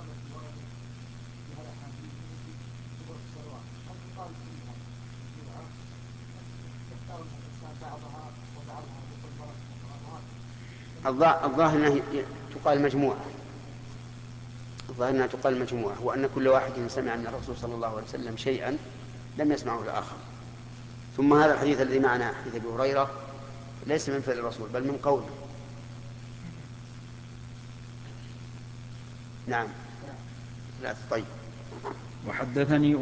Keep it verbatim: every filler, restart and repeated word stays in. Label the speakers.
Speaker 1: الظاهر أنها تقال مجموعة، الظاهر أنها تقال مجموعة، وأن كل واحد سمع من الرسول صلى الله عليه وسلم شيئا لم يسمعه الآخر. ثم هذا الحديث الذي معنا حديث أبي هريرة ليس من فعل الرسول بل من قوله. نعم. لا طيب.
Speaker 2: وحدثني